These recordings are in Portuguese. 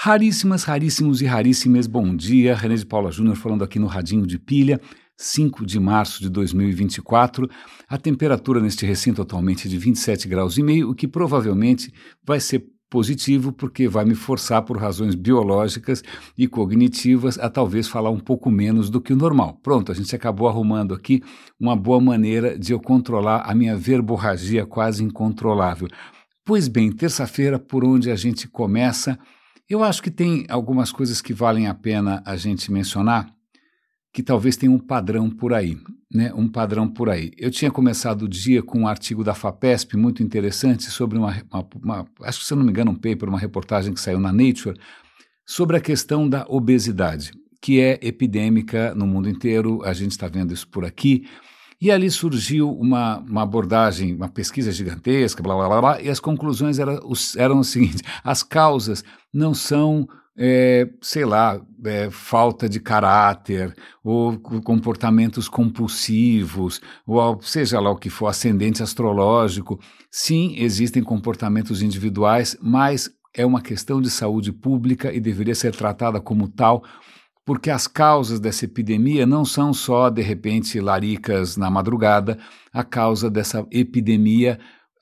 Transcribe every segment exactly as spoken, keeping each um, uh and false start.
Raríssimas, raríssimos e raríssimas, bom dia. René de Paula Júnior falando aqui no Radinho de Pilha, cinco de março de dois mil e vinte e quatro. A temperatura neste recinto atualmente é de vinte e sete graus e meio, o que provavelmente vai ser positivo porque vai me forçar por razões biológicas e cognitivas a talvez falar um pouco menos do que o normal. Pronto, a gente acabou arrumando aqui uma boa maneira de eu controlar a minha verborragia quase incontrolável. Pois bem, terça-feira, por onde a gente começa, eu acho que tem algumas coisas que valem a pena a gente mencionar, que talvez tenha um padrão por aí, né? Um padrão por aí. Eu tinha começado o dia com um artigo da FAPESP muito interessante sobre uma, uma, uma, acho que se eu não me engano um paper, uma reportagem que saiu na Nature, sobre a questão da obesidade, que é epidêmica no mundo inteiro, a gente está vendo isso por aqui, e ali surgiu uma, uma abordagem, uma pesquisa gigantesca, blá, blá, blá, blá, e as conclusões eram, eram o seguinte: as causas não são, é, sei lá, é, falta de caráter, ou comportamentos compulsivos, ou seja lá o que for, ascendente astrológico. Sim, existem comportamentos individuais, mas é uma questão de saúde pública e deveria ser tratada como tal, porque as causas dessa epidemia não são só, de repente, laricas na madrugada. A causa dessa epidemia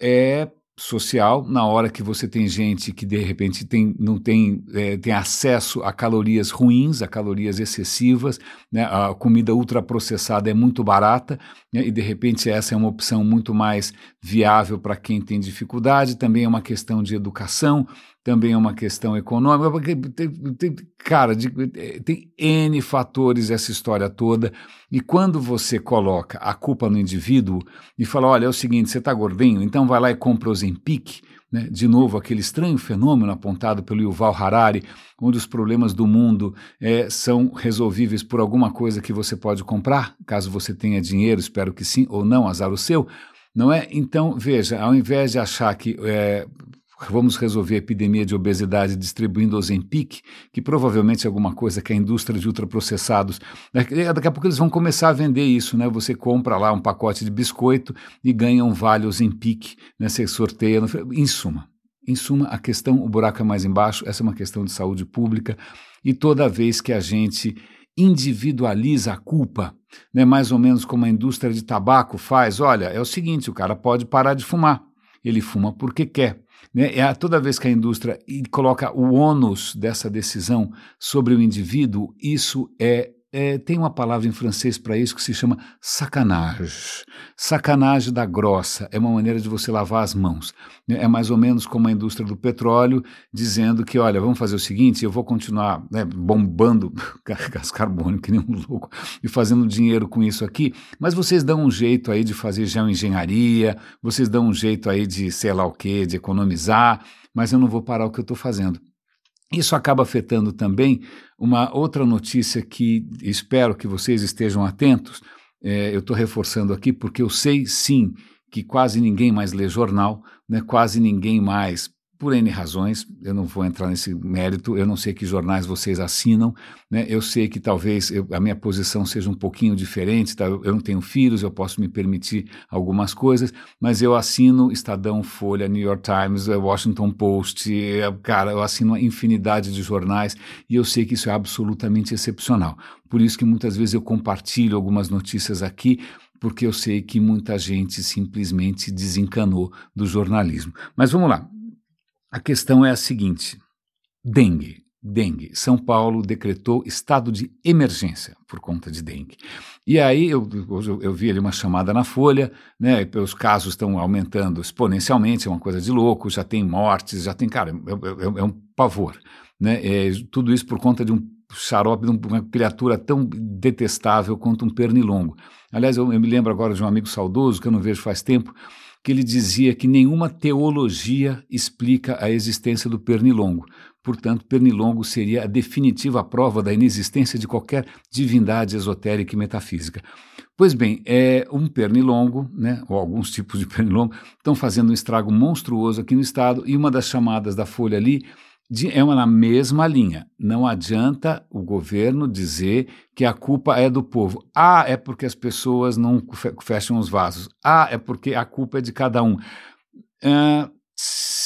é social, na hora que você tem gente que, de repente, tem, não tem, é, tem acesso a calorias ruins, a calorias excessivas, né? A comida ultraprocessada é muito barata, né? E, de repente, essa é uma opção muito mais viável para quem tem dificuldade. Também é uma questão de educação, também é uma questão econômica, porque tem, tem, cara, de, tem N fatores essa história toda, e quando você coloca a culpa no indivíduo e fala, olha, é o seguinte, você está gordinho, então vai lá e compra o Ozempic, né? De novo, aquele estranho fenômeno apontado pelo Yuval Harari, onde os problemas do mundo é, são resolvíveis por alguma coisa que você pode comprar, caso você tenha dinheiro, espero que sim, ou não, azar o seu, não é? Então, veja, ao invés de achar que é, vamos resolver a epidemia de obesidade distribuindo Ozempic, que provavelmente é alguma coisa que a indústria de ultraprocessados, daqui a pouco eles vão começar a vender isso, né? Você compra lá um pacote de biscoito e ganha um vale Ozempic, né? Você sorteia, no... em suma. Em suma, a questão, o buraco é mais embaixo, essa é uma questão de saúde pública, e toda vez que a gente individualiza a culpa, né? Mais ou menos como a indústria de tabaco faz, olha, é o seguinte, o cara pode parar de fumar, ele fuma porque quer. Né? É, toda vez que a indústria coloca o ônus dessa decisão sobre o indivíduo, isso é, é tem uma palavra em francês para isso que se chama sacanagem. Sacanagem da grossa, é uma maneira de você lavar as mãos. É mais ou menos como a indústria do petróleo dizendo que, olha, vamos fazer o seguinte, eu vou continuar, né, bombando gás carbônico que nem um louco e fazendo dinheiro com isso aqui, mas vocês dão um jeito aí de fazer geoengenharia, vocês dão um jeito aí de sei lá o quê, de economizar, mas eu não vou parar o que eu estou fazendo. Isso acaba afetando também uma outra notícia que espero que vocês estejam atentos. É, eu estou reforçando aqui porque eu sei sim que quase ninguém mais lê jornal, né? Quase ninguém mais, por N razões, eu não vou entrar nesse mérito, eu não sei que jornais vocês assinam, né? Eu sei que talvez eu, a minha posição seja um pouquinho diferente, tá? Eu não tenho filhos, eu posso me permitir algumas coisas, mas eu assino Estadão, Folha, New York Times, Washington Post, cara, eu assino uma infinidade de jornais e eu sei que isso é absolutamente excepcional. Por isso que muitas vezes eu compartilho algumas notícias aqui, porque eu sei que muita gente simplesmente desencanou do jornalismo. Mas vamos lá. A questão é a seguinte: dengue, dengue. São Paulo decretou estado de emergência por conta de dengue. E aí eu, eu, eu vi ali uma chamada na Folha, né? Os casos estão aumentando exponencialmente, é uma coisa de louco, já tem mortes, já tem, cara, é, é, é um pavor, né? É, tudo isso por conta de um xarope, de uma criatura tão detestável quanto um pernilongo. Aliás, eu, eu me lembro agora de um amigo saudoso, que eu não vejo faz tempo, que ele dizia que nenhuma teologia explica a existência do pernilongo. Portanto, pernilongo seria a definitiva prova da inexistência de qualquer divindade esotérica e metafísica. Pois bem, é um pernilongo, né, ou alguns tipos de pernilongo, estão fazendo um estrago monstruoso aqui no estado, e uma das chamadas da Folha ali de, é uma na mesma linha. Não adianta o governo dizer que a culpa é do povo. Ah, é porque as pessoas não fecham os vasos. Ah, é porque a culpa é de cada um. Ah,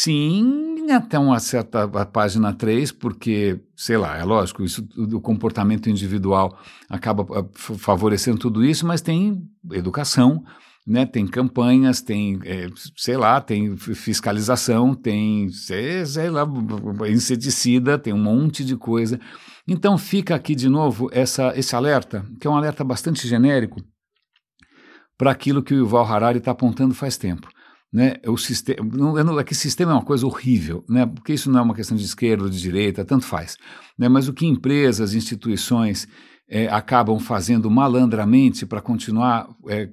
sim, até uma certa a página três, porque, sei lá, é lógico, isso do comportamento individual acaba uh, favorecendo tudo isso, mas tem educação, né, tem campanhas, tem, é, sei lá, tem fiscalização, tem, sei, sei lá, inseticida, tem um monte de coisa. Então fica aqui de novo essa, esse alerta, que é um alerta bastante genérico, para aquilo que o Yuval Harari está apontando faz tempo. Né, o sistema, não, não, é que sistema é uma coisa horrível, né, porque isso não é uma questão de esquerda ou de direita, tanto faz. Né, mas o que empresas, instituições é, acabam fazendo malandramente para continuar, é,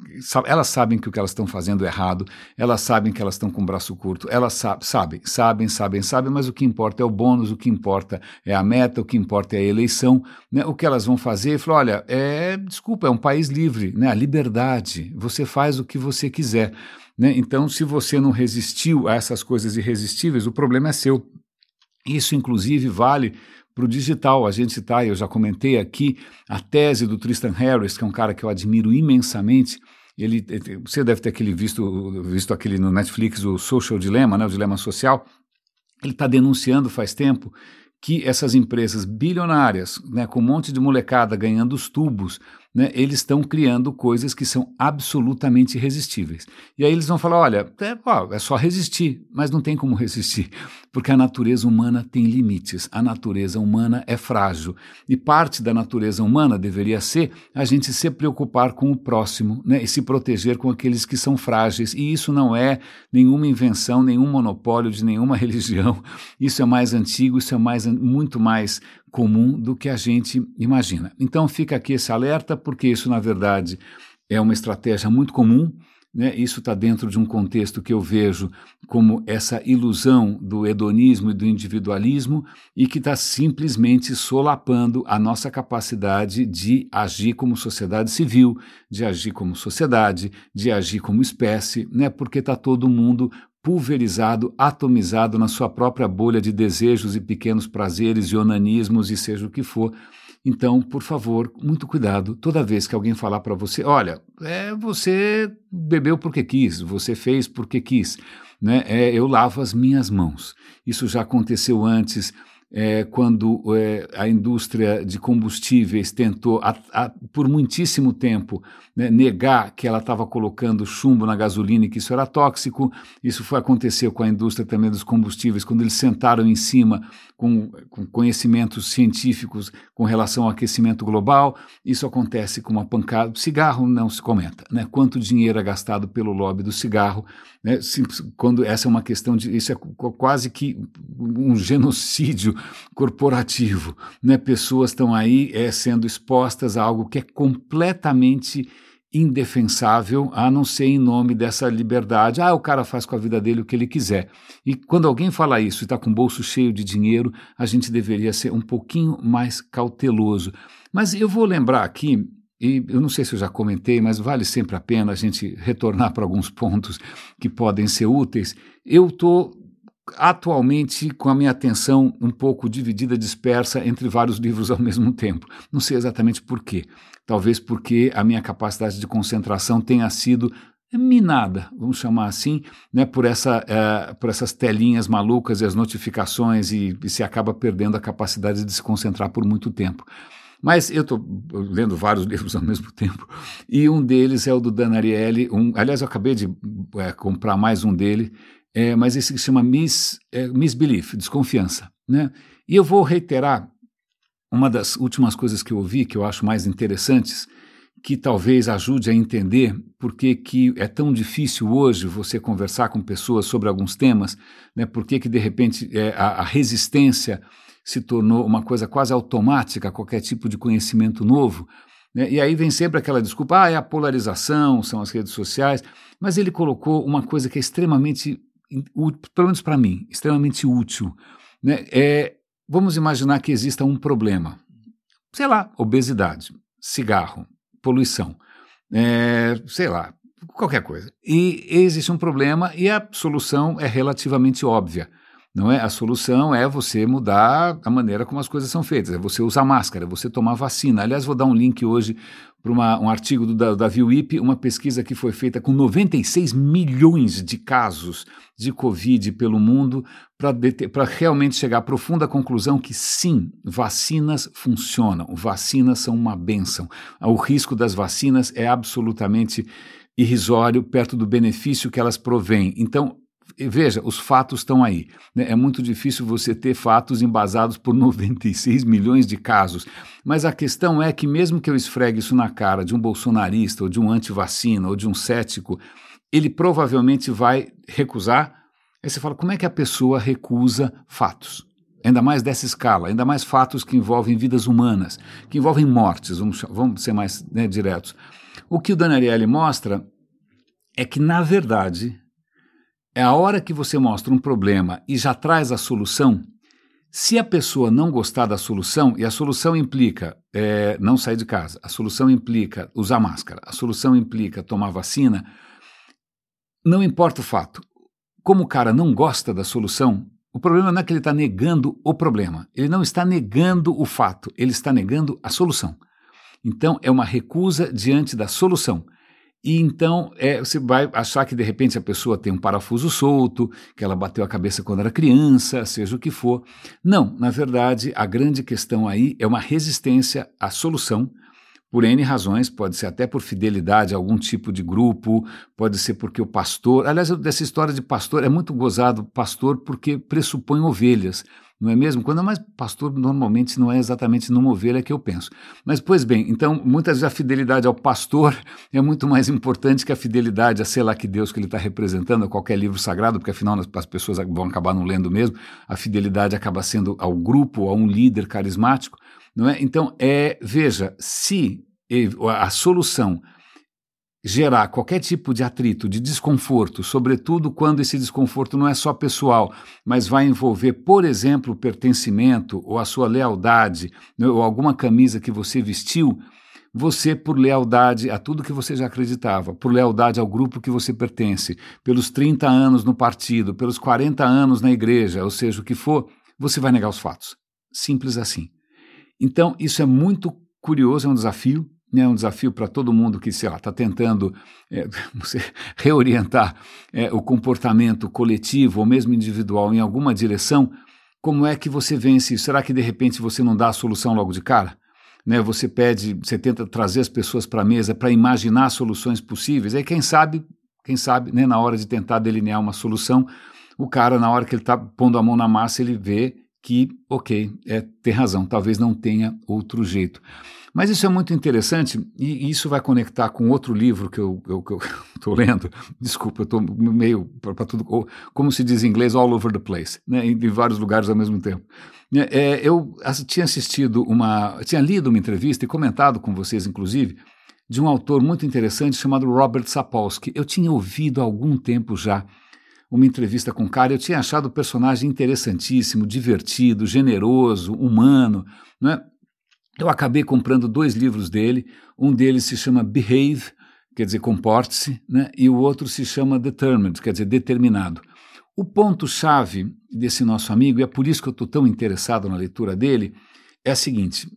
elas sabem que o que elas estão fazendo é errado, elas sabem que elas estão com o braço curto, elas sa- sabem, sabem, sabem, sabem, mas o que importa é o bônus, o que importa é a meta, o que importa é a eleição. Né, o que elas vão fazer, falar, olha, é, desculpa, é um país livre, né, a liberdade, você faz o que você quiser. Né? Então, se você não resistiu a essas coisas irresistíveis, o problema é seu. Isso, inclusive, vale para o digital. A gente está, eu já comentei aqui, a tese do Tristan Harris, que é um cara que eu admiro imensamente. Ele, você deve ter aquele visto, visto aquele no Netflix, o Social Dilemma, né? O dilema social. Ele está denunciando faz tempo que essas empresas bilionárias, né, com um monte de molecada ganhando os tubos, né, eles estão criando coisas que são absolutamente irresistíveis. E aí eles vão falar, olha, é, ó, é só resistir, mas não tem como resistir, porque a natureza humana tem limites, a natureza humana é frágil, e parte da natureza humana deveria ser a gente se preocupar com o próximo, né, e se proteger com aqueles que são frágeis, e isso não é nenhuma invenção, nenhum monopólio de nenhuma religião, isso é mais antigo, isso é mais, muito mais comum do que a gente imagina. Então fica aqui esse alerta, porque isso, na verdade, é uma estratégia muito comum, né? Isso está dentro de um contexto que eu vejo como essa ilusão do hedonismo e do individualismo e que está simplesmente solapando a nossa capacidade de agir como sociedade civil, de agir como sociedade, de agir como espécie, né? Porque está todo mundo pulverizado, atomizado na sua própria bolha de desejos e pequenos prazeres e onanismos e seja o que for. Então, por favor, muito cuidado. Toda vez que alguém falar para você, olha, é, você bebeu porque quis, você fez porque quis, né? É, eu lavo as minhas mãos. Isso já aconteceu antes, é, quando é, a indústria de combustíveis tentou, a, a, por muitíssimo tempo, né, negar que ela estava colocando chumbo na gasolina e que isso era tóxico. Isso foi acontecer com a indústria também dos combustíveis, quando eles sentaram em cima com, com conhecimentos científicos com relação ao aquecimento global. Isso acontece com uma pancada. O cigarro não se comenta, né? Quanto dinheiro é gastado pelo lobby do cigarro, né? Quando essa é uma questão de, isso é quase que um genocídio corporativo, né? Pessoas estão aí é, sendo expostas a algo que é completamente indefensável, a não ser em nome dessa liberdade. Ah, o cara faz com a vida dele o que ele quiser. E quando alguém fala isso e está com o bolso cheio de dinheiro, a gente deveria ser um pouquinho mais cauteloso. Mas eu vou lembrar aqui, e eu não sei se eu já comentei, mas vale sempre a pena a gente retornar para alguns pontos que podem ser úteis. Eu estou atualmente com a minha atenção um pouco dividida, dispersa entre vários livros ao mesmo tempo. Não sei exatamente por quê. Talvez porque a minha capacidade de concentração tenha sido minada, vamos chamar assim, né, por, essa, uh, por essas telinhas malucas e as notificações e, e se acaba perdendo a capacidade de se concentrar por muito tempo. Mas eu estou lendo vários livros ao mesmo tempo e um deles é o do Dan Ariely. Um, aliás, eu acabei de é, comprar mais um dele, é, mas esse que se chama Mis, é, Misbelief, Desconfiança. Né? E eu vou reiterar uma das últimas coisas que eu ouvi, que eu acho mais interessantes, que talvez ajude a entender por que que é tão difícil hoje você conversar com pessoas sobre alguns temas, né? Por que que de repente é, a, a resistência se tornou uma coisa quase automática a qualquer tipo de conhecimento novo, né? E aí vem sempre aquela desculpa, ah, é a polarização, são as redes sociais, mas ele colocou uma coisa que é extremamente, pelo menos para mim, extremamente útil, né? É, vamos imaginar que exista um problema, sei lá, obesidade, cigarro, poluição, é, sei lá, qualquer coisa. E existe um problema e a solução é relativamente óbvia, não é? A solução é você mudar a maneira como as coisas são feitas, é você usar máscara, é você tomar vacina. Aliás, vou dar um link hoje para um artigo do Davi Wippe, uma pesquisa que foi feita com noventa e seis milhões de casos de Covid pelo mundo, para realmente chegar à profunda conclusão que sim, vacinas funcionam, vacinas são uma bênção. O risco das vacinas é absolutamente irrisório perto do benefício que elas provêm. Então, veja, os fatos estão aí, né? É muito difícil você ter fatos embasados por noventa e seis milhões de casos, mas a questão é que mesmo que eu esfregue isso na cara de um bolsonarista, ou de um anti-vacina, ou de um cético, ele provavelmente vai recusar. Aí você fala, como é que a pessoa recusa fatos? Ainda mais dessa escala, ainda mais fatos que envolvem vidas humanas, que envolvem mortes, vamos, vamos ser mais, né, diretos. O que o Dan Ariely mostra é que, na verdade, é a hora que você mostra um problema e já traz a solução. Se a pessoa não gostar da solução, e a solução implica é, não sair de casa, a solução implica usar máscara, a solução implica tomar vacina, não importa o fato. Como o cara não gosta da solução, o problema não é que ele está negando o problema, ele não está negando o fato, ele está negando a solução. Então, é uma recusa diante da solução. E então é, você vai achar que de repente a pessoa tem um parafuso solto, que ela bateu a cabeça quando era criança, seja o que for. Não, na verdade, a grande questão aí é uma resistência à solução, por N razões, pode ser até por fidelidade a algum tipo de grupo, pode ser porque o pastor... Aliás, dessa história de pastor, é muito gozado pastor porque pressupõe ovelhas, não é mesmo? Quando é mais pastor, normalmente não é exatamente numa ovelha que eu penso. Mas, pois bem, então, muitas vezes a fidelidade ao pastor é muito mais importante que a fidelidade a sei lá que Deus que ele está representando, a qualquer livro sagrado, porque afinal as pessoas vão acabar não lendo mesmo, a fidelidade acaba sendo ao grupo, a um líder carismático, não é? Então, é, veja, se a solução gerar qualquer tipo de atrito, de desconforto, sobretudo quando esse desconforto não é só pessoal, mas vai envolver, por exemplo, o pertencimento ou a sua lealdade, né, ou alguma camisa que você vestiu, você, por lealdade a tudo que você já acreditava, por lealdade ao grupo que você pertence, pelos trinta anos no partido, pelos quarenta anos na igreja, ou seja, o que for, você vai negar os fatos. Simples assim. Então, isso é muito curioso, é um desafio, né, um desafio para todo mundo que, sei lá, está tentando é, reorientar é, o comportamento coletivo ou mesmo individual em alguma direção. Como é que você vence isso? Será que de repente você não dá a solução logo de cara? Né, você pede, você tenta trazer as pessoas para a mesa para imaginar soluções possíveis. Aí quem sabe, quem sabe, né, na hora de tentar delinear uma solução, o cara, na hora que ele está pondo a mão na massa, ele vê que, ok, é, tem razão, talvez não tenha outro jeito. Mas isso é muito interessante e isso vai conectar com outro livro que eu estou lendo. Desculpa, eu estou meio para tudo, como se diz em inglês, all over the place, né, em, em vários lugares ao mesmo tempo. É, eu tinha assistido uma, tinha lido uma entrevista e comentado com vocês, inclusive, de um autor muito interessante chamado Robert Sapolsky. Eu tinha ouvido há algum tempo já uma entrevista com o cara, eu tinha achado o personagem interessantíssimo, divertido, generoso, humano, não é? Eu acabei comprando dois livros dele, um deles se chama Behave, quer dizer, comporte-se, né? E o outro se chama Determined, quer dizer, determinado. O ponto-chave desse nosso amigo, e é por isso que eu estou tão interessado na leitura dele, é a seguinte,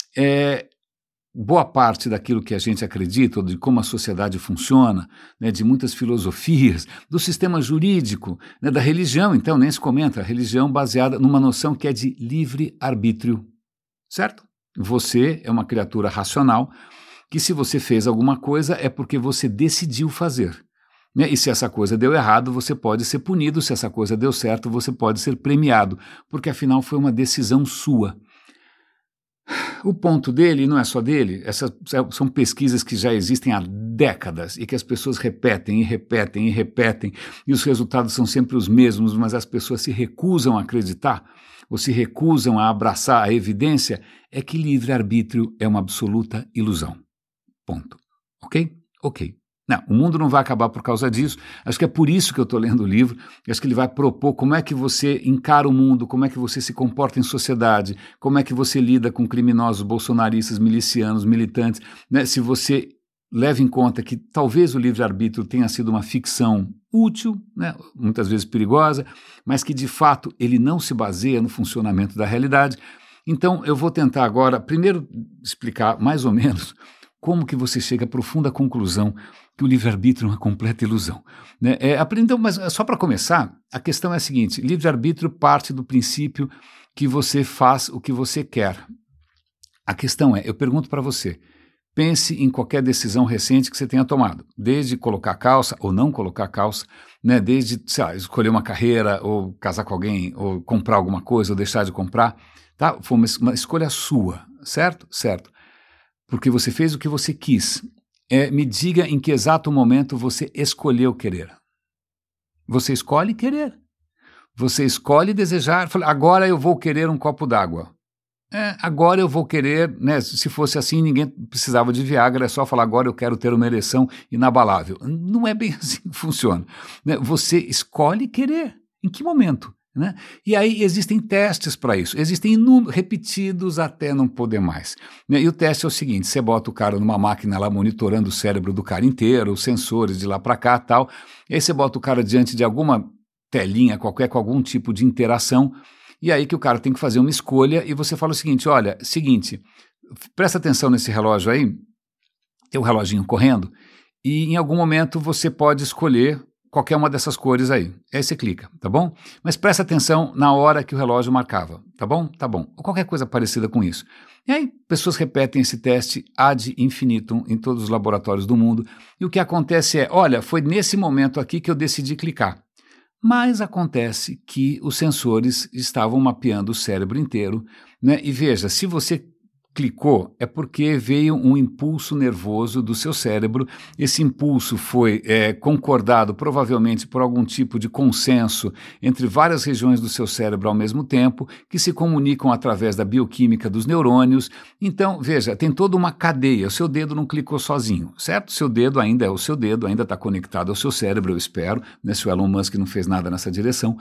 é, boa parte daquilo que a gente acredita, de como a sociedade funciona, né, de muitas filosofias, do sistema jurídico, né, da religião, então nem se comenta, a religião baseada numa noção que é de livre-arbítrio, certo? Você é uma criatura racional que se você fez alguma coisa é porque você decidiu fazer. Né? E se essa coisa deu errado, você pode ser punido, se essa coisa deu certo, você pode ser premiado, porque afinal foi uma decisão sua. O ponto dele, não é só dele, essas são pesquisas que já existem há décadas e que as pessoas repetem e repetem e repetem e os resultados são sempre os mesmos, mas as pessoas se recusam a acreditar ou se recusam a abraçar a evidência, é que livre-arbítrio é uma absoluta ilusão. Ponto. Ok? Ok. Não, o mundo não vai acabar por causa disso. Acho que é por isso que eu estou lendo o livro. Acho que ele vai propor como é que você encara o mundo, como é que você se comporta em sociedade, como é que você lida com criminosos, bolsonaristas, milicianos, militantes, né? Se você leve em conta que talvez o livre-arbítrio tenha sido uma ficção útil, né, muitas vezes perigosa, mas que de fato ele não se baseia no funcionamento da realidade. Então eu vou tentar agora, primeiro, explicar mais ou menos como que você chega à profunda conclusão que o livre-arbítrio é uma completa ilusão. Né? É, então, mas só para começar, a questão é a seguinte: livre-arbítrio parte do princípio que você faz o que você quer. A questão é, eu pergunto para você, pense em qualquer decisão recente que você tenha tomado, desde colocar calça ou não colocar calça, né? Desde, sei lá, escolher uma carreira, ou casar com alguém, ou comprar alguma coisa, ou deixar de comprar, tá? Foi uma, uma escolha sua, certo? Certo. Porque você fez o que você quis. É, me diga em que exato momento você escolheu querer. Você escolhe querer. Você escolhe desejar. Agora eu vou querer um copo d'água. É, agora eu vou querer, né? Se fosse assim, ninguém precisava de Viagra, é só falar agora eu quero ter uma ereção inabalável. Não é bem assim que funciona. Né? Você escolhe querer. Em que momento? Né? E aí existem testes para isso, existem repetidos até não poder mais. Né? E o teste é o seguinte: você bota o cara numa máquina lá monitorando o cérebro do cara inteiro, os sensores de lá para cá e tal, e aí você bota o cara diante de alguma telinha qualquer, com algum tipo de interação, e aí que o cara tem que fazer uma escolha, e você fala o seguinte: olha, seguinte, presta atenção nesse relógio aí, tem um reloginho correndo, e em algum momento você pode escolher qualquer uma dessas cores aí. Aí você clica, tá bom? Mas presta atenção na hora que o relógio marcava, tá bom? Tá bom. Ou qualquer coisa parecida com isso. E aí pessoas repetem esse teste ad infinitum em todos os laboratórios do mundo, e o que acontece é, olha, foi nesse momento aqui que eu decidi clicar. Mas acontece que os sensores estavam mapeando o cérebro inteiro, né? E veja, se você clicou, é porque veio um impulso nervoso do seu cérebro. Esse impulso foi é, concordado provavelmente por algum tipo de consenso entre várias regiões do seu cérebro ao mesmo tempo, que se comunicam através da bioquímica dos neurônios. Então, veja, tem toda uma cadeia. O seu dedo não clicou sozinho, certo? O seu dedo ainda é o seu dedo, ainda está conectado ao seu cérebro, eu espero, né? Se o Elon Musk não fez nada nessa direção.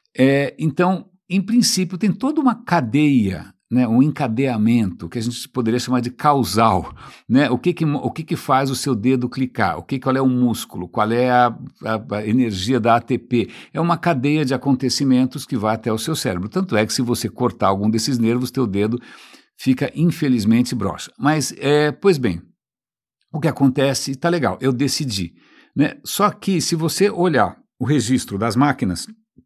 É, então, em princípio, tem toda uma cadeia, né, um encadeamento que a gente poderia chamar de causal, né? O que que, o que que faz o seu dedo clicar? O que, qual é o músculo? Qual é a, a, a energia da A T P? É uma cadeia de acontecimentos que vai até o seu cérebro. Tanto é que se você cortar algum desses nervos, teu dedo fica infelizmente broxa. Mas, é, pois bem, o que acontece, tá legal, eu decidi, né? Só que se você olhar o registro das máquinas,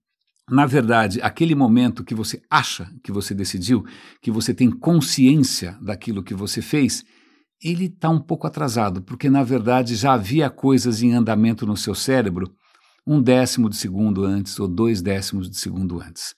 na verdade, aquele momento que você acha que você decidiu, que você tem consciência daquilo que você fez, ele está um pouco atrasado, porque na verdade já havia coisas em andamento no seu cérebro um décimo de segundo antes ou dois décimos de segundo antes.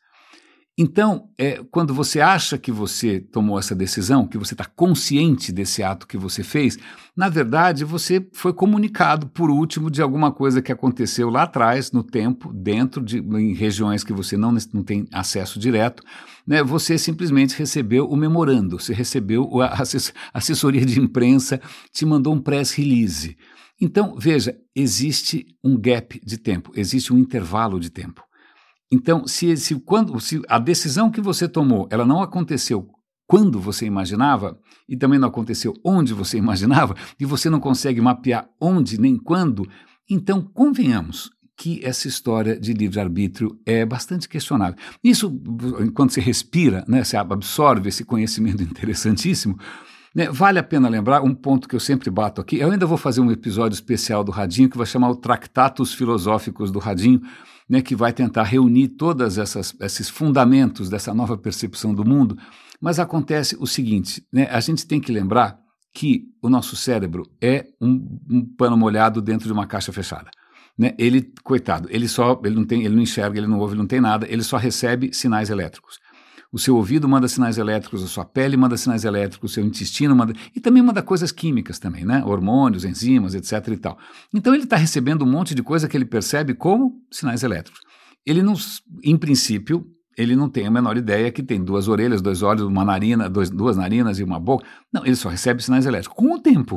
Então, é, quando você acha que você tomou essa decisão, que você está consciente desse ato que você fez, na verdade você foi comunicado por último de alguma coisa que aconteceu lá atrás, no tempo, dentro de em regiões que você não, não tem acesso direto, né? Você simplesmente recebeu o memorando, você recebeu a assessoria de imprensa, te mandou um press release. Então, veja, existe um gap de tempo, existe um intervalo de tempo. Então, se, se, quando, se a decisão que você tomou, ela não aconteceu quando você imaginava, e também não aconteceu onde você imaginava, e você não consegue mapear onde nem quando, então convenhamos que essa história de livre-arbítrio é bastante questionável. Isso, enquanto você respira, né, você absorve esse conhecimento interessantíssimo, né, vale a pena lembrar um ponto que eu sempre bato aqui. Eu ainda vou fazer um episódio especial do Radinho, que vai chamar o Tractatus Filosóficos do Radinho, né, que vai tentar reunir todos esses fundamentos dessa nova percepção do mundo, mas acontece o seguinte, né, a gente tem que lembrar que o nosso cérebro é um, um pano molhado dentro de uma caixa fechada. Né? Ele, coitado, ele, só, ele, não tem, ele não enxerga, ele não ouve, ele não tem nada, ele só recebe sinais elétricos. O seu ouvido manda sinais elétricos, a sua pele manda sinais elétricos, o seu intestino manda... E também manda coisas químicas também, né? Hormônios, enzimas, etc e tal. Então ele está recebendo um monte de coisa que ele percebe como sinais elétricos. Ele não, em princípio, ele não tem a menor ideia que tem duas orelhas, dois olhos, uma narina, dois, duas narinas e uma boca. Não, ele só recebe sinais elétricos. Com o tempo,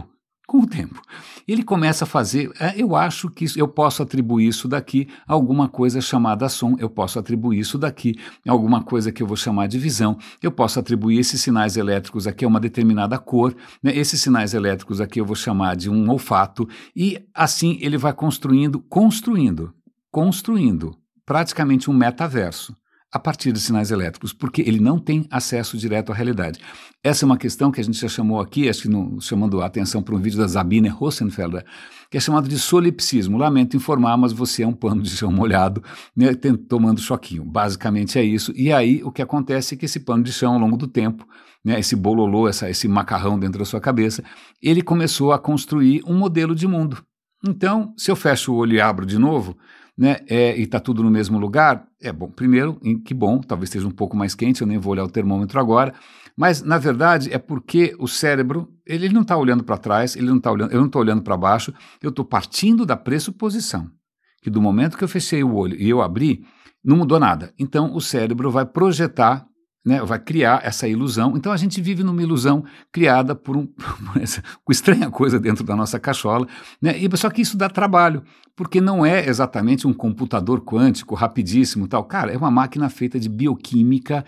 Com o tempo. Ele começa a fazer, eu acho que isso, eu posso atribuir isso daqui a alguma coisa chamada som, eu posso atribuir isso daqui a alguma coisa que eu vou chamar de visão, eu posso atribuir esses sinais elétricos aqui a uma determinada cor, né? Esses sinais elétricos aqui eu vou chamar de um olfato, e assim ele vai construindo, construindo, construindo praticamente um metaverso a partir de sinais elétricos, porque ele não tem acesso direto à realidade. Essa é uma questão que a gente já chamou aqui, acho que no, chamando a atenção para um vídeo da Sabine Rosenfelder, que é chamado de solipsismo. Lamento informar, mas você é um pano de chão molhado, né, tomando choquinho. Basicamente é isso. E aí o que acontece é que esse pano de chão, ao longo do tempo, né, esse bololô, essa, esse macarrão dentro da sua cabeça, ele começou a construir um modelo de mundo. Então, se eu fecho o olho e abro de novo, né, é, e está tudo no mesmo lugar, é bom. Primeiro, que bom, talvez esteja um pouco mais quente, eu nem vou olhar o termômetro agora, mas na verdade é porque o cérebro, ele, ele não está olhando para trás, ele não tá olhando, eu não estou olhando para baixo, eu estou partindo da pressuposição que do momento que eu fechei o olho e eu abri, não mudou nada. Então o cérebro vai projetar, né, vai criar essa ilusão. Então a gente vive numa ilusão criada por um, por essa estranha coisa dentro da nossa cachola, né? E só que isso dá trabalho, porque não é exatamente um computador quântico rapidíssimo tal. Cara, é uma máquina feita de bioquímica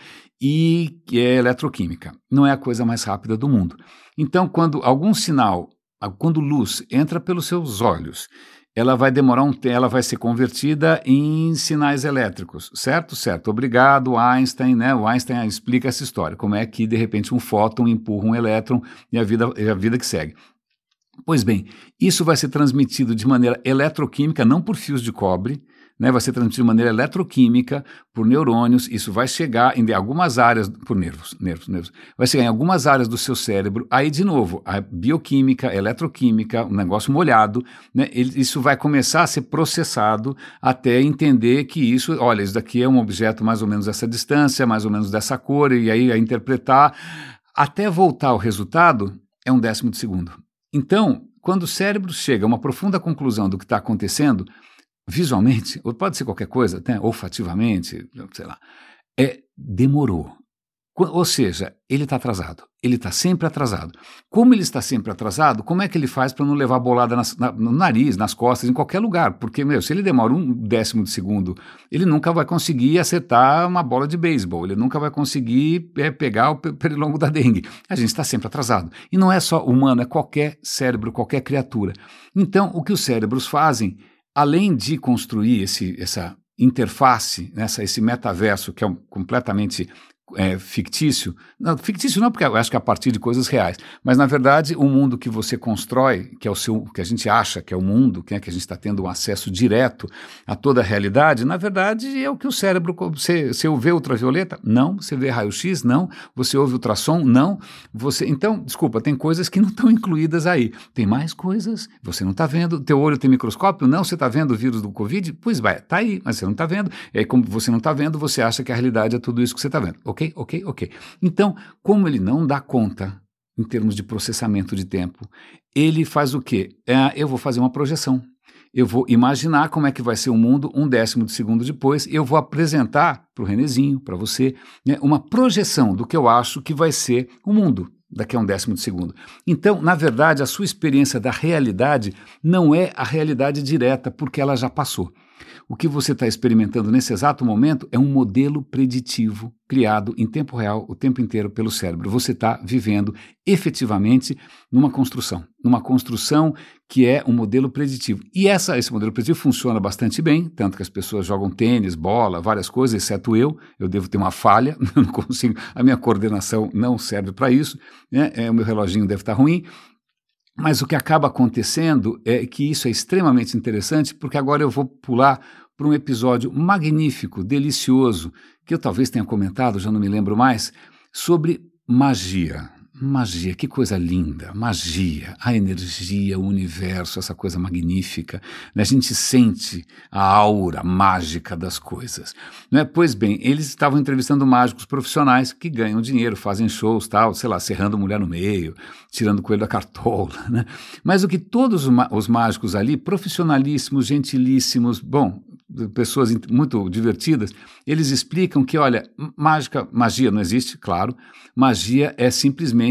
e é eletroquímica. Não é a coisa mais rápida do mundo. Então quando algum sinal, quando luz entra pelos seus olhos, ela vai demorar um tempo, ela vai ser convertida em sinais elétricos, certo? Certo. Obrigado, Einstein, né? O Einstein explica essa história, como é que, de repente, um fóton empurra um elétron e a vida, a vida que segue. Pois bem, isso vai ser transmitido de maneira eletroquímica, não por fios de cobre, né, vai ser transmitido de maneira eletroquímica por neurônios, isso vai chegar em algumas áreas, por nervos, nervos, nervos, vai chegar em algumas áreas do seu cérebro, aí de novo, a bioquímica, eletroquímica, um negócio molhado, né, ele, isso vai começar a ser processado até entender que isso, olha, isso daqui é um objeto mais ou menos dessa distância, mais ou menos dessa cor, e aí a interpretar, até voltar ao resultado, é um décimo de segundo. Então, quando o cérebro chega a uma profunda conclusão do que está acontecendo, visualmente, ou pode ser qualquer coisa, né, olfativamente, sei lá, é, demorou. Ou seja, ele está atrasado, ele está sempre atrasado. Como ele está sempre atrasado, como é que ele faz para não levar bolada nas, na, no nariz, nas costas, em qualquer lugar? Porque, meu, se ele demora um décimo de segundo, ele nunca vai conseguir acertar uma bola de beisebol, ele nunca vai conseguir é, pegar o pernilongo da dengue. A gente está sempre atrasado. E não é só humano, é qualquer cérebro, qualquer criatura. Então, o que os cérebros fazem, além de construir esse, essa interface, essa, esse metaverso que é um, completamente é, fictício, não, fictício não porque eu acho que é a partir de coisas reais, mas na verdade o mundo que você constrói, que é o seu, que a gente acha que é o mundo, que, é, que a gente está tendo um acesso direto a toda a realidade, na verdade é o que o cérebro, você, você vê ultravioleta? Não. Você vê raio-x? Não. Você ouve ultrassom? Não. Você, então, desculpa, tem coisas que não estão incluídas aí. Tem mais coisas, você não está vendo, teu olho tem microscópio? Não. Você está vendo o vírus do Covid? Pois vai, está aí, mas você não está vendo. E aí, como você não está vendo, você acha que a realidade é tudo isso que você está vendo. Ok? Ok, ok, ok. Então, como ele não dá conta, em termos de processamento de tempo, ele faz o quê? É, eu vou fazer uma projeção. Eu vou imaginar como é que vai ser o mundo um décimo de segundo depois, e eu vou apresentar para o Renezinho, para você, né, uma projeção do que eu acho que vai ser o mundo daqui a um décimo de segundo. Então, na verdade, a sua experiência da realidade não é a realidade direta, porque ela já passou. O que você está experimentando nesse exato momento é um modelo preditivo criado em tempo real, o tempo inteiro pelo cérebro. Você está vivendo efetivamente numa construção, numa construção que é um modelo preditivo. E essa, esse modelo preditivo funciona bastante bem, tanto que as pessoas jogam tênis, bola, várias coisas, exceto eu. Eu devo ter uma falha, eu não consigo, a minha coordenação não serve para isso, né? É, o meu reloginho deve estar ruim. Mas o que acaba acontecendo é que isso é extremamente interessante, porque agora eu vou pular para um episódio magnífico, delicioso, que eu talvez tenha comentado, já não me lembro mais, sobre magia. Magia, que coisa linda, magia, a energia, o universo, essa coisa magnífica, né? A gente sente a aura mágica das coisas, né? Pois bem, eles estavam entrevistando mágicos profissionais que ganham dinheiro, fazem shows, tal, sei lá, serrando mulher no meio, tirando o coelho da cartola, né? Mas o que todos os mágicos ali, profissionalíssimos, gentilíssimos, bom, pessoas muito divertidas, eles explicam que, olha, mágica, magia não existe, claro, magia é simplesmente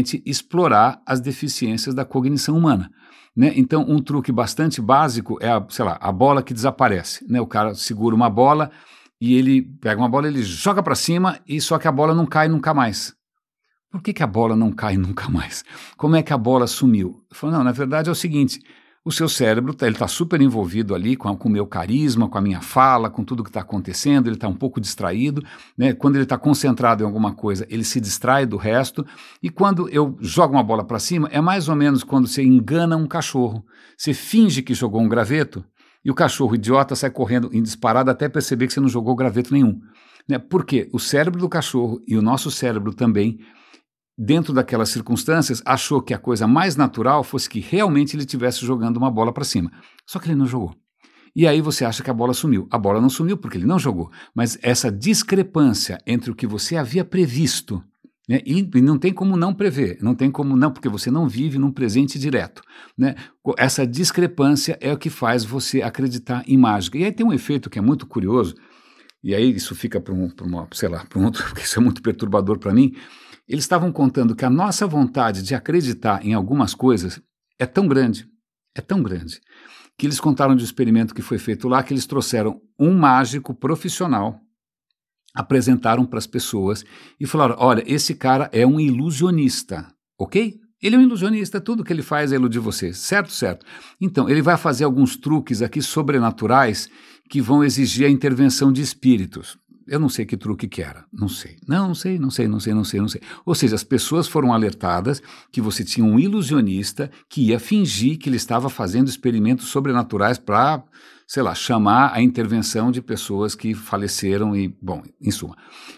justamente explorar as deficiências da cognição humana. Né? Então, um truque bastante básico é, a, sei lá, a bola que desaparece. Né? O cara segura uma bola e ele pega uma bola, ele joga para cima e só que a bola não cai nunca mais. Por que, que a bola não cai nunca mais? Como é que a bola sumiu? Eu falo, não, na verdade é o seguinte, o seu cérebro ele está super envolvido ali com, a, com o meu carisma, com a minha fala, com tudo que está acontecendo, ele está um pouco distraído, né? Quando ele está concentrado em alguma coisa, ele se distrai do resto, e quando eu jogo uma bola para cima, é mais ou menos quando você engana um cachorro. Você finge que jogou um graveto, e o cachorro idiota sai correndo em disparada até perceber que você não jogou graveto nenhum. Né? Por quê? O cérebro do cachorro e o nosso cérebro também, dentro daquelas circunstâncias, achou que a coisa mais natural fosse que realmente ele estivesse jogando uma bola para cima. Só que ele não jogou. E aí você acha que a bola sumiu. A bola não sumiu porque ele não jogou. Mas essa discrepância entre o que você havia previsto, né, e, e não tem como não prever, não tem como não, porque você não vive num presente direto. Né? Essa discrepância é o que faz você acreditar em mágica. E aí tem um efeito que é muito curioso, e aí isso fica para um, uma, sei lá, para um outro, porque isso é muito perturbador para mim. Eles estavam contando que a nossa vontade de acreditar em algumas coisas é tão grande, é tão grande, que eles contaram de um experimento que foi feito lá, que eles trouxeram um mágico profissional, apresentaram para as pessoas e falaram, olha, esse cara é um ilusionista, ok? Ele é um ilusionista, tudo que ele faz é iludir você, certo? Certo. Então, ele vai fazer alguns truques aqui sobrenaturais que vão exigir a intervenção de espíritos. Eu não sei que truque que era, não sei, não, não sei, não sei, não sei, não sei, não sei. Ou seja, as pessoas foram alertadas que você tinha um ilusionista que ia fingir que ele estava fazendo experimentos sobrenaturais para, sei lá, chamar a intervenção de pessoas que faleceram e, bom, em suma.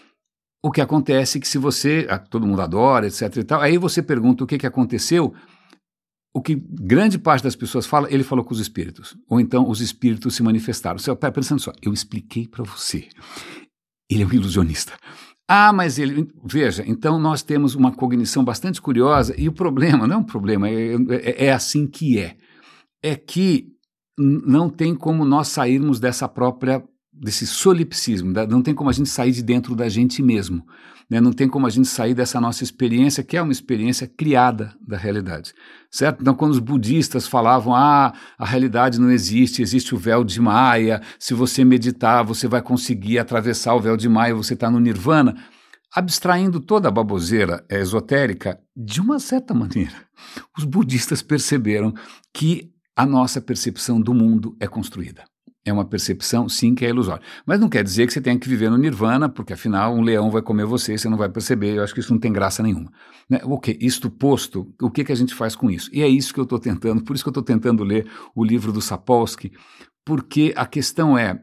O que acontece é que se você, todo mundo adora, etc e tal, aí você pergunta o que, que aconteceu, o que grande parte das pessoas fala, ele falou com os espíritos, ou então os espíritos se manifestaram. Você está pensando só, eu expliquei para você. Ele é um ilusionista. Ah, mas ele... Veja, então nós temos uma cognição bastante curiosa e o problema, não é um problema, é, é, é assim que é. É que não tem como nós sairmos dessa própria, desse solipsismo, não tem como a gente sair de dentro da gente mesmo, né? Não tem como a gente sair dessa nossa experiência, que é uma experiência criada da realidade, certo? Então, quando os budistas falavam, ah, a realidade não existe, existe o véu de Maia, se você meditar, você vai conseguir atravessar o véu de Maia, você está no nirvana, abstraindo toda a baboseira esotérica, de uma certa maneira, os budistas perceberam que a nossa percepção do mundo é construída. É uma percepção, sim, que é ilusória. Mas não quer dizer que você tenha que viver no nirvana, porque afinal um leão vai comer você e você não vai perceber. Eu acho que isso não tem graça nenhuma. Né? Ok, isto posto, o que, que a gente faz com isso? E é isso que eu estou tentando, por isso que eu estou tentando ler o livro do Sapolsky, porque a questão é,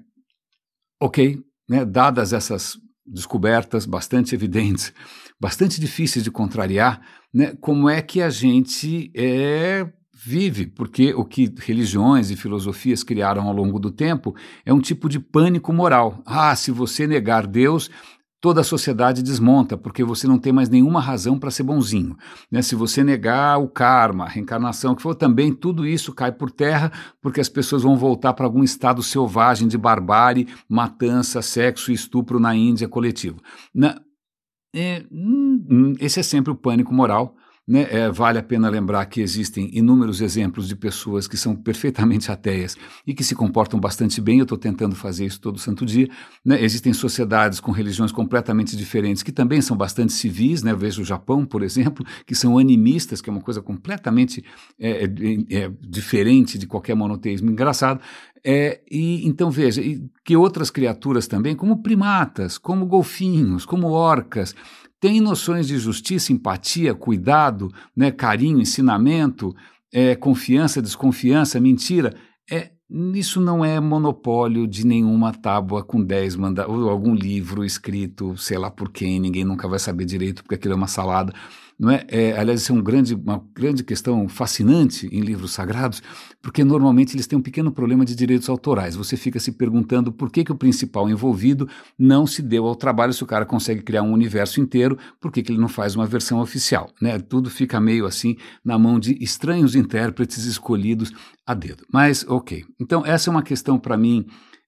ok, né, dadas essas descobertas bastante evidentes, bastante difíceis de contrariar, né, como é que a gente é... vive, porque o que religiões e filosofias criaram ao longo do tempo é um tipo de pânico moral. Ah, se você negar Deus, toda a sociedade desmonta, porque você não tem mais nenhuma razão para ser bonzinho. Né? Se você negar o karma, a reencarnação, que for também, tudo isso cai por terra, porque as pessoas vão voltar para algum estado selvagem de barbárie, matança, sexo e estupro na Índia coletivo. Na, é, hum, esse é sempre o pânico moral. Né? É, vale a pena lembrar que existem inúmeros exemplos de pessoas que são perfeitamente ateias e que se comportam bastante bem. Eu estou tentando fazer isso todo santo dia. Né? Existem sociedades com religiões completamente diferentes que também são bastante civis. Né? Eu vejo o Japão, por exemplo, que são animistas, que é uma coisa completamente é, é, é, diferente de qualquer monoteísmo engraçado. É, e, então veja, e que outras criaturas também, como primatas, como golfinhos, como orcas, têm noções de justiça, empatia, cuidado, né, carinho, ensinamento, é, confiança, desconfiança, mentira. É, isso não é monopólio de nenhuma tábua com dez mandatos, ou algum livro escrito, sei lá por quem, ninguém nunca vai saber direito, porque aquilo é uma salada. Não é? É, aliás, isso é um grande, uma grande questão fascinante em livros sagrados, porque normalmente eles têm um pequeno problema de direitos autorais. Você fica se perguntando por que, que o principal envolvido não se deu ao trabalho, se o cara consegue criar um universo inteiro, por que, que ele não faz uma versão oficial? Né? Tudo fica meio assim na mão de estranhos intérpretes escolhidos a dedo. Mas, ok. Então, essa é uma questão para mim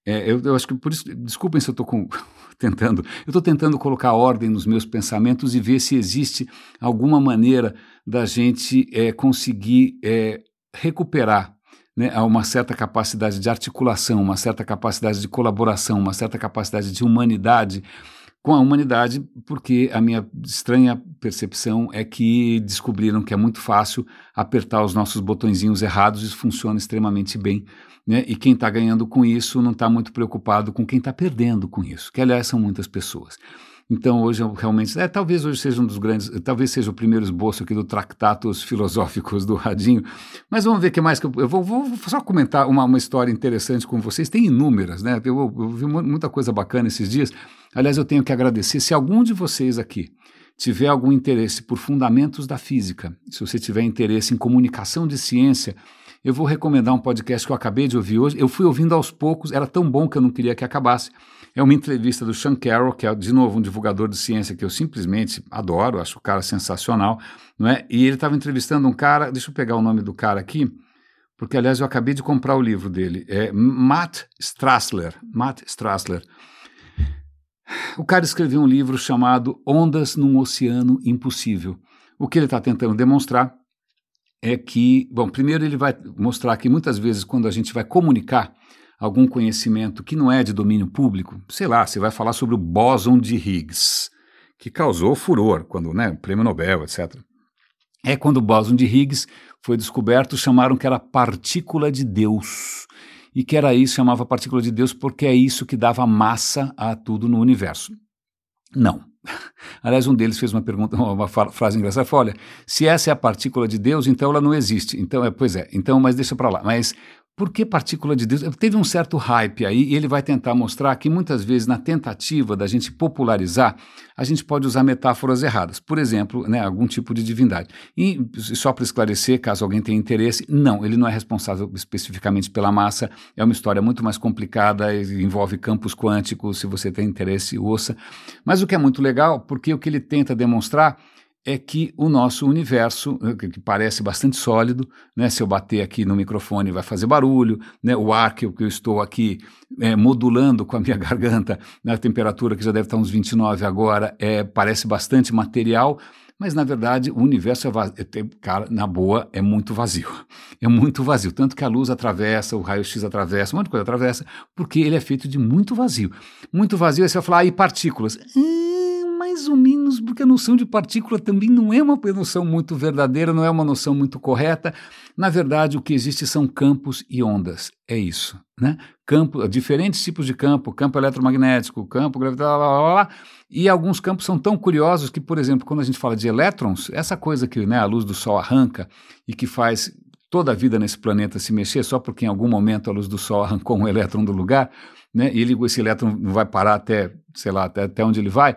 É, eu, eu acho que por isso, desculpem se eu estou tentando, eu estou tentando colocar ordem nos meus pensamentos e ver se existe alguma maneira da gente é, conseguir é, recuperar, né, uma certa capacidade de articulação, uma certa capacidade de colaboração, uma certa capacidade de humanidade com a humanidade, porque a minha estranha percepção é que descobriram que é muito fácil apertar os nossos botõezinhos errados e isso funciona extremamente bem, né? E quem está ganhando com isso não está muito preocupado com quem está perdendo com isso, que aliás são muitas pessoas. Então hoje eu realmente, é, talvez hoje seja um dos grandes, talvez seja o primeiro esboço aqui do Tractatus Filosóficos do Radinho, mas vamos ver o que mais que eu, eu vou, vou só comentar uma, uma história interessante com vocês, tem inúmeras, né? Eu, eu vi muita coisa bacana esses dias. Aliás, eu tenho que agradecer, se algum de vocês aqui tiver algum interesse por fundamentos da física, se você tiver interesse em comunicação de ciência, eu vou recomendar um podcast que eu acabei de ouvir hoje, eu fui ouvindo aos poucos, era tão bom que eu não queria que acabasse. É uma entrevista do Sean Carroll, que é, de novo, um divulgador de ciência que eu simplesmente adoro, acho o cara sensacional, não é? E ele estava entrevistando um cara, deixa eu pegar o nome do cara aqui, porque, aliás, eu acabei de comprar o livro dele, é Matt Strassler, Matt Strassler. O cara escreveu um livro chamado Ondas num Oceano Impossível. O que ele está tentando demonstrar é que, bom, primeiro ele vai mostrar que muitas vezes quando a gente vai comunicar algum conhecimento que não é de domínio público, sei lá, você vai falar sobre o bóson de Higgs, que causou furor, quando, né, prêmio Nobel, etcétera. É quando o bóson de Higgs foi descoberto, chamaram que era partícula de Deus, e que era isso, chamava partícula de Deus porque é isso que dava massa a tudo no universo. Não. Aliás, um deles fez uma pergunta, uma frase engraçada, falou, olha, se essa é a partícula de Deus, então ela não existe. Então, é, pois é, então, mas deixa para lá. Mas por que partícula de Deus? Teve um certo hype aí e ele vai tentar mostrar que muitas vezes na tentativa da gente popularizar, a gente pode usar metáforas erradas. Por exemplo, né, algum tipo de divindade. E só para esclarecer, caso alguém tenha interesse, não, ele não é responsável especificamente pela massa, é uma história muito mais complicada, envolve campos quânticos, se você tem interesse, ouça. Mas o que é muito legal, porque o que ele tenta demonstrar é que o nosso universo, que parece bastante sólido, né, se eu bater aqui no microfone vai fazer barulho, né, o ar que eu, que eu estou aqui é, modulando com a minha garganta, na temperatura que já deve estar uns vinte e nove agora, é, parece bastante material, mas na verdade o universo é vazio, cara, na boa, é muito vazio, é muito vazio, tanto que a luz atravessa, o raio-x atravessa, um monte de coisa atravessa, porque ele é feito de muito vazio, muito vazio, aí você vai falar, ah, e partículas? Hum, mais ou menos, porque a noção de partícula também não é uma noção muito verdadeira, não é uma noção muito correta. Na verdade, o que existe são campos e ondas, é isso, né? Campo, diferentes tipos de campo, campo eletromagnético, campo gravitacional, blá, blá, blá, e alguns campos são tão curiosos que, por exemplo, quando a gente fala de elétrons, essa coisa que, né, a luz do Sol arranca e que faz toda a vida nesse planeta se mexer só porque em algum momento a luz do Sol arrancou um elétron do lugar, né, e ele, esse elétron não vai parar até, sei lá, até, até onde ele vai.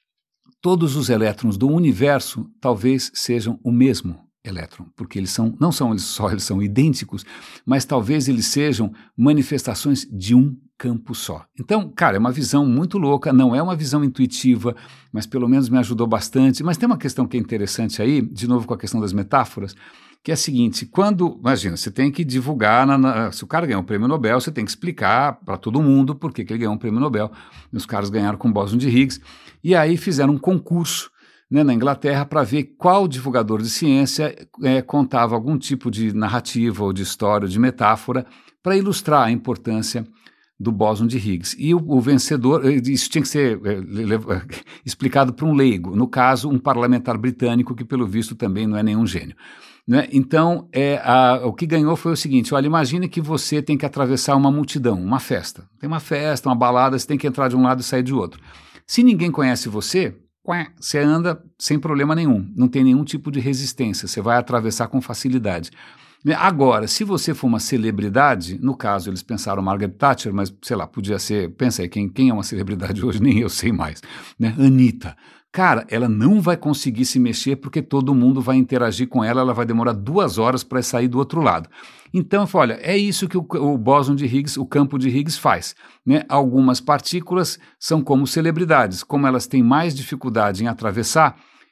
Todos os elétrons do universo talvez sejam o mesmo elétron, porque eles são, não são eles só, eles são idênticos, mas talvez eles sejam manifestações de um campo só. Então, cara, é uma visão muito louca, não é uma visão intuitiva, mas pelo menos me ajudou bastante. Mas tem uma questão que é interessante aí, de novo com a questão das metáforas, que é a seguinte, quando, imagina, você tem que divulgar, na, na, se o cara ganhou um prêmio Nobel, você tem que explicar para todo mundo por que, que ele ganhou um prêmio Nobel, e os caras ganharam com o bóson de Higgs, e aí fizeram um concurso, né, na Inglaterra para ver qual divulgador de ciência é, contava algum tipo de narrativa ou de história ou de metáfora para ilustrar a importância do bóson de Higgs. E o, o vencedor, isso tinha que ser é, explicado para um leigo, no caso, um parlamentar britânico que, pelo visto, também não é nenhum gênio. Né? Então, é, a, o que ganhou foi o seguinte, olha, imagine que você tem que atravessar uma multidão, uma festa. Tem uma festa, uma balada, você tem que entrar de um lado e sair de outro. Se ninguém conhece você, você anda sem problema nenhum, não tem nenhum tipo de resistência, você vai atravessar com facilidade. Agora, se você for uma celebridade, no caso eles pensaram Margaret Thatcher, mas sei lá, podia ser, pensa aí, quem, quem é uma celebridade hoje, nem eu sei mais, né? Anitta. Cara, ela não vai conseguir se mexer porque todo mundo vai interagir com ela, ela vai demorar duas horas para sair do outro lado. Então, eu falo, olha, é isso que o, o bóson de Higgs, o campo de Higgs faz, né? Algumas partículas são como celebridades, como elas têm mais dificuldade em atravessar,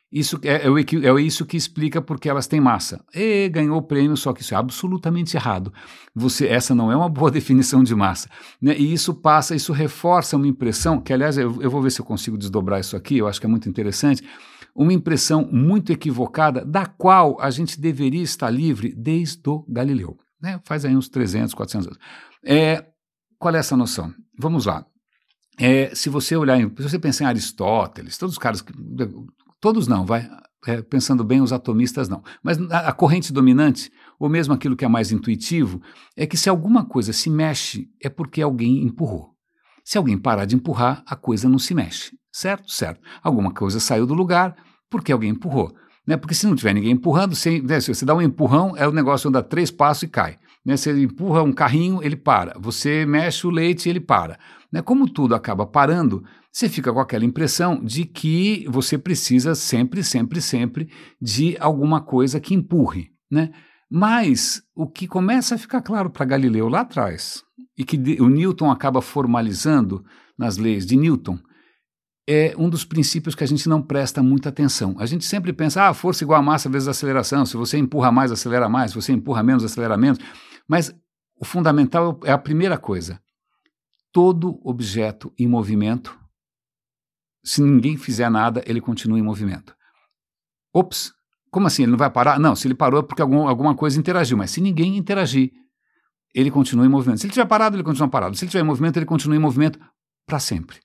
Isso é, é, o, é isso que explica porque elas têm massa. E ganhou o prêmio, só que isso é absolutamente errado. Você, essa não é uma boa definição de massa. Né? E isso passa, isso reforça uma impressão, que aliás, eu, eu vou ver se eu consigo desdobrar isso aqui, eu acho que é muito interessante, uma impressão muito equivocada, da qual a gente deveria estar livre desde o Galileu. Né? Faz aí uns trezentos, quatrocentos anos. É, qual é essa noção? Vamos lá. É, se você olhar, em, se você pensar em Aristóteles, todos os caras, todos não, vai, é, pensando bem, os atomistas não, mas a, a corrente dominante, ou mesmo aquilo que é mais intuitivo, é que se alguma coisa se mexe, é porque alguém empurrou. Se alguém parar de empurrar, a coisa não se mexe, certo? Certo. Alguma coisa saiu do lugar porque alguém empurrou. Né? Porque se não tiver ninguém empurrando, você, né, se você dá um empurrão, é o negócio anda três passos e cai. Né? Você empurra um carrinho, ele para. Você mexe o leite, ele para. Né? Como tudo acaba parando, você fica com aquela impressão de que você precisa sempre, sempre, sempre de alguma coisa que empurre. Né? Mas o que começa a ficar claro para Galileu lá atrás, e que o Newton acaba formalizando nas leis de Newton, é um dos princípios que a gente não presta muita atenção. A gente sempre pensa, ah, força igual a massa vezes a aceleração, se você empurra mais, acelera mais, se você empurra menos, acelera menos. Mas o fundamental é a primeira coisa. Todo objeto em movimento, se ninguém fizer nada, ele continua em movimento. Ops, como assim? Ele não vai parar? Não, se ele parou é porque algum, alguma coisa interagiu, mas se ninguém interagir, ele continua em movimento. Se ele estiver parado, ele continua parado. Se ele estiver em movimento, ele continua em movimento para sempre.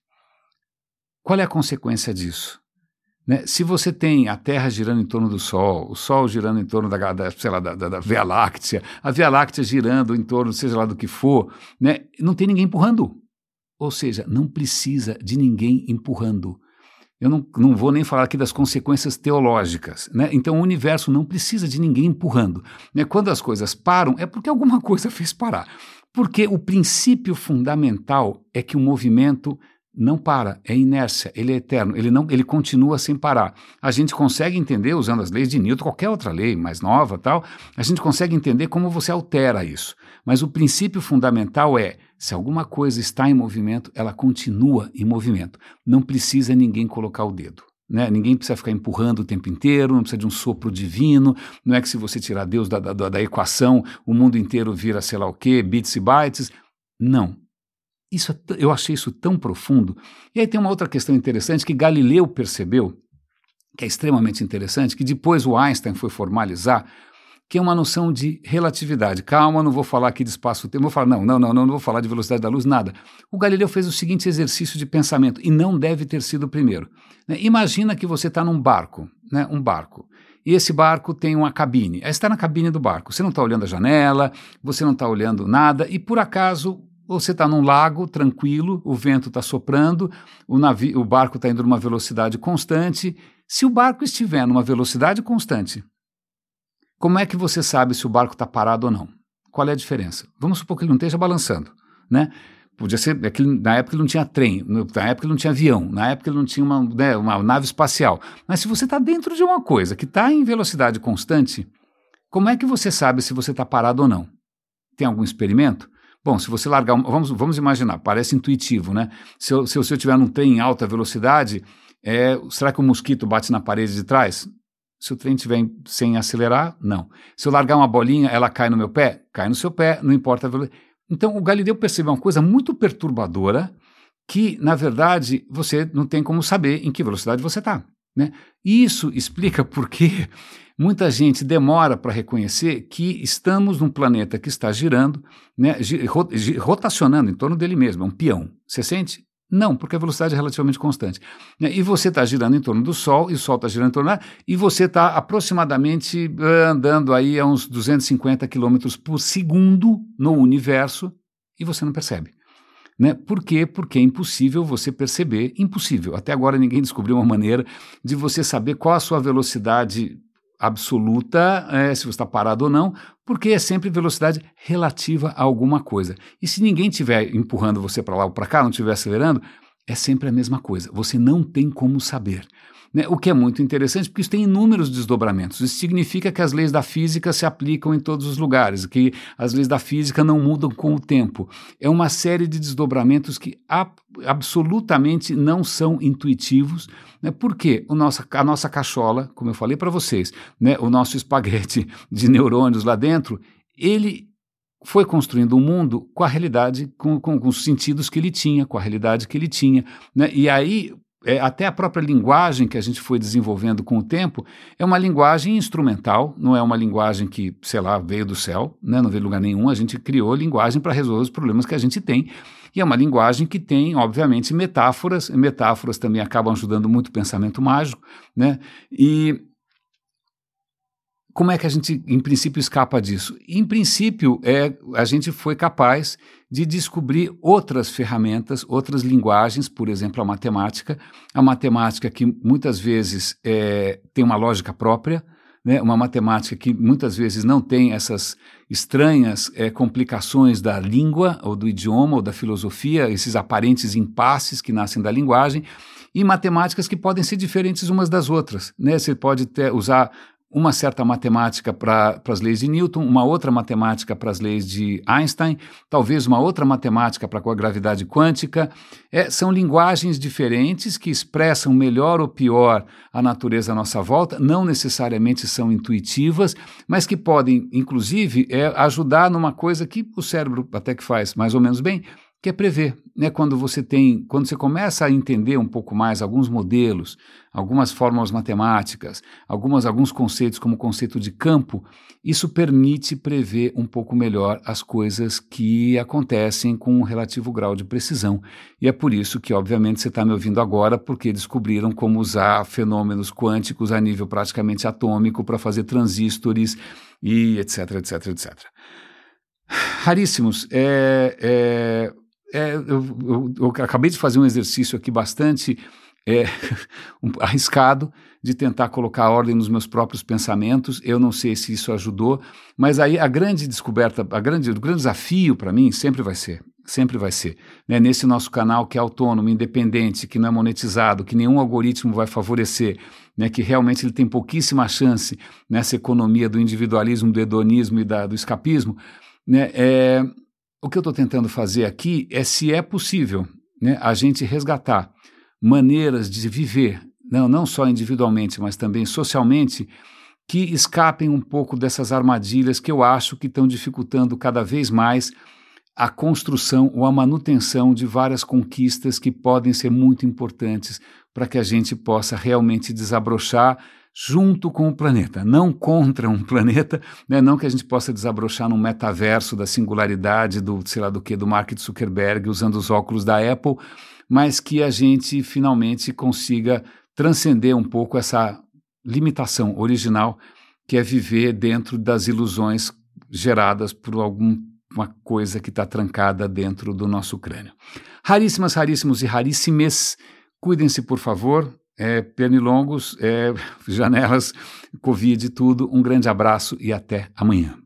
Qual é a consequência disso? Né? Se você tem a Terra girando em torno do Sol, o Sol girando em torno da, da, sei lá, da, da, da Via Láctea, a Via Láctea girando em torno, seja lá do que for, né? Não tem ninguém empurrando. Ou seja, não precisa de ninguém empurrando. Eu não, não vou nem falar aqui das consequências teológicas. Né? Então o universo não precisa de ninguém empurrando. Né? Quando as coisas param, é porque alguma coisa fez parar. Porque o princípio fundamental é que o movimento não para, é inércia, ele é eterno, ele, não, ele continua sem parar. A gente consegue entender, usando as leis de Newton, qualquer outra lei mais nova, tal, a gente consegue entender como você altera isso. Mas o princípio fundamental é, se alguma coisa está em movimento, ela continua em movimento. Não precisa ninguém colocar o dedo. Né? Ninguém precisa ficar empurrando o tempo inteiro, não precisa de um sopro divino, não é que se você tirar Deus da, da, da equação, o mundo inteiro vira sei lá o quê, bits e bytes. Não. Isso, eu achei isso tão profundo. E aí tem uma outra questão interessante que Galileu percebeu, que é extremamente interessante, que depois o Einstein foi formalizar, que é uma noção de relatividade. Calma, não vou falar aqui de espaço-tempo, vou falar, não, não, não, não, não vou falar de velocidade da luz, nada. O Galileu fez o seguinte exercício de pensamento, e não deve ter sido o primeiro. Né? Imagina que você está num barco, né? um barco, e esse barco tem uma cabine. Aí você está na cabine do barco, você não está olhando a janela, você não está olhando nada, e por acaso você está num lago tranquilo, o vento está soprando, o, navio, o barco está indo numa velocidade constante. Se o barco estiver numa velocidade constante, como é que você sabe se o barco está parado ou não? Qual é a diferença? Vamos supor que ele não esteja balançando, né? Podia ser, é que na época ele não tinha trem, na época ele não tinha avião, na época ele não tinha uma, né, uma nave espacial. Mas se você está dentro de uma coisa que está em velocidade constante, como é que você sabe se você está parado ou não? Tem algum experimento? Bom, se você largar, um, vamos, vamos imaginar, parece intuitivo, né? Se eu, se eu, se eu tiver num trem em alta velocidade, é, será que o mosquito bate na parede de trás? Se o trem estiver sem acelerar, não. Se eu largar uma bolinha, ela cai no meu pé? Cai no seu pé, não importa a velocidade. Então, o Galileu percebeu uma coisa muito perturbadora que, na verdade, você não tem como saber em que velocidade você está. Né? Isso explica por que muita gente demora para reconhecer que estamos num planeta que está girando, né, rotacionando em torno dele mesmo, é um peão. Você sente? Não, porque a velocidade é relativamente constante. Né? E você está girando em torno do Sol, e o Sol está girando em torno da... e você está aproximadamente andando aí a uns duzentos e cinquenta quilômetros por segundo no universo, e você não percebe. Né? Por quê? Porque é impossível você perceber, impossível. Até agora ninguém descobriu uma maneira de você saber qual a sua velocidade absoluta, é, se você está parado ou não, porque é sempre velocidade relativa a alguma coisa. E se ninguém estiver empurrando você para lá ou para cá, não estiver acelerando, é sempre a mesma coisa. Você não tem como saber. né? O que é muito interessante, porque isso tem inúmeros desdobramentos. Isso significa que as leis da física se aplicam em todos os lugares, que as leis da física não mudam com o tempo. É uma série de desdobramentos que ab- absolutamente não são intuitivos, né? Por quê? O nosso, a nossa cachola, como eu falei para vocês, né? O nosso espaguete de neurônios lá dentro, ele foi construindo o mundo com a realidade, com, com, com os sentidos que ele tinha, com a realidade que ele tinha, né? E aí, é, até a própria linguagem que a gente foi desenvolvendo com o tempo é uma linguagem instrumental, não é uma linguagem que, sei lá, veio do céu, né? Não veio de lugar nenhum, a gente criou linguagem para resolver os problemas que a gente tem, e é uma linguagem que tem, obviamente, metáforas, metáforas também acabam ajudando muito o pensamento mágico, né? E como é que a gente, em princípio, escapa disso? Em princípio, é, a gente foi capaz de descobrir outras ferramentas, outras linguagens, por exemplo, a matemática. A matemática que muitas vezes é, tem uma lógica própria, né? Uma matemática que muitas vezes não tem essas estranhas é, complicações da língua, ou do idioma, ou da filosofia, esses aparentes impasses que nascem da linguagem, e matemáticas que podem ser diferentes umas das outras, né? Você pode ter, usar uma certa matemática para as leis de Newton, uma outra matemática para as leis de Einstein, talvez uma outra matemática para a gravidade quântica. É, são linguagens diferentes que expressam melhor ou pior a natureza à nossa volta, não necessariamente são intuitivas, mas que podem, inclusive, é, ajudar numa coisa que o cérebro até que faz mais ou menos bem, que é prever, né? Quando você tem, quando você começa a entender um pouco mais alguns modelos, algumas fórmulas matemáticas, algumas, alguns conceitos como o conceito de campo, isso permite prever um pouco melhor as coisas que acontecem com um relativo grau de precisão. E é por isso que, obviamente, você está me ouvindo agora, porque descobriram como usar fenômenos quânticos a nível praticamente atômico para fazer transistores e etc, etc, etcétera. Raríssimos, é... é É, eu, eu, eu acabei de fazer um exercício aqui bastante é, um, arriscado de tentar colocar ordem nos meus próprios pensamentos. Eu não sei se isso ajudou, mas aí a grande descoberta, a grande, o grande desafio para mim sempre vai ser, sempre vai ser, né, nesse nosso canal que é autônomo, independente, que não é monetizado, que nenhum algoritmo vai favorecer, né, que realmente ele tem pouquíssima chance nessa economia do individualismo, do hedonismo e da, do escapismo, né, é... O que eu estou tentando fazer aqui é, se é possível, né, a gente resgatar maneiras de viver, não, não só individualmente, mas também socialmente, que escapem um pouco dessas armadilhas que eu acho que estão dificultando cada vez mais a construção ou a manutenção de várias conquistas que podem ser muito importantes para que a gente possa realmente desabrochar junto com o planeta, não contra um planeta, né? Não que a gente possa desabrochar num metaverso da singularidade do, sei lá do que, do Mark Zuckerberg usando os óculos da Apple, mas que a gente finalmente consiga transcender um pouco essa limitação original que é viver dentro das ilusões geradas por alguma coisa que está trancada dentro do nosso crânio. Raríssimas, raríssimos e raríssimes, cuidem-se por favor. É, pernilongos, é, janelas, Covid e tudo. Um grande abraço e até amanhã.